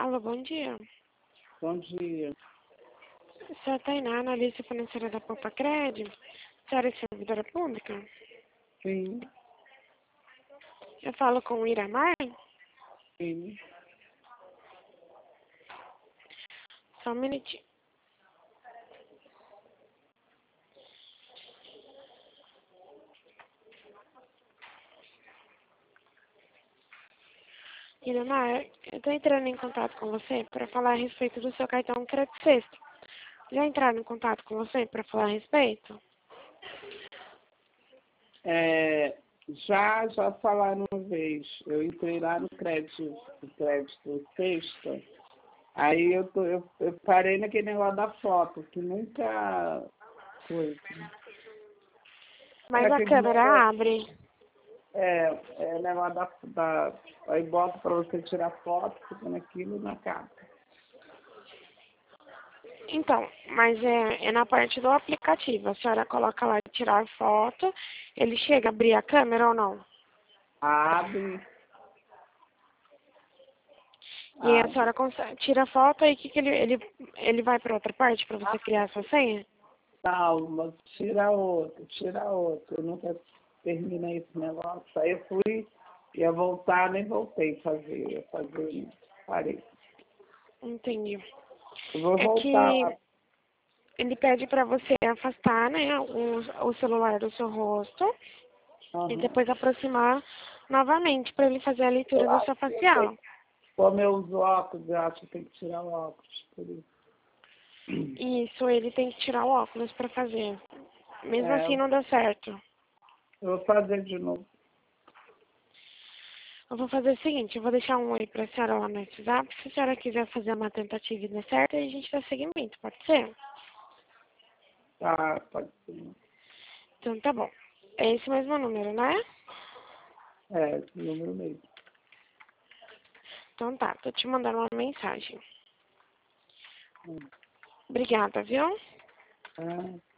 Alô, bom dia. Bom dia. Sou a Tainá, analista financeira da Poupa Cred. A senhora é servidora pública? Sim, Eu falo com o Iramar? sim. Só um minutinho. Iramar, eu estou entrando em contato com você para falar a respeito do seu cartão Crédito Sexto. Já entraram em contato com você para falar a respeito? Já falaram uma vez. Eu entrei lá no crédito sexta. Aí eu parei naquele negócio da foto, que nunca foi. Mas a Aquele câmera negócio, abre. negócio aí bota para você tirar foto, fica naquilo na capa. Então, mas é na parte do aplicativo. A senhora coloca lá tirar foto. Ele chega a abrir a câmera ou não? Abre, E aí a abre. senhora tira a foto e que ele vai para outra parte para você criar a sua senha? Calma, tira outro, tira outro. Eu nunca terminei esse negócio. Aí eu fui, ia voltar, nem voltei a fazer. Parei. Entendi. Eu vou É voltar que lá. ele pede para você afastar, né, o celular do seu rosto e Aham. depois aproximar novamente para ele fazer a leitura Eu da acho sua que eu tenho, facial. como eu uso óculos, eu acho que tem que tirar o óculos. Por isso. Isso, ele tem que tirar o óculos para fazer. Mesmo É, assim não dá certo. eu vou fazer de novo. Eu vou fazer o seguinte, eu vou deixar um oi para a senhora lá no WhatsApp. Se a senhora quiser fazer uma tentativa e der certo, aí a gente dá seguimento, pode ser? Tá, pode ser. Então tá bom. É esse mesmo número, né? É, esse número mesmo. Então tá, tô te mandando uma mensagem. Hum. Obrigada, viu? Ah.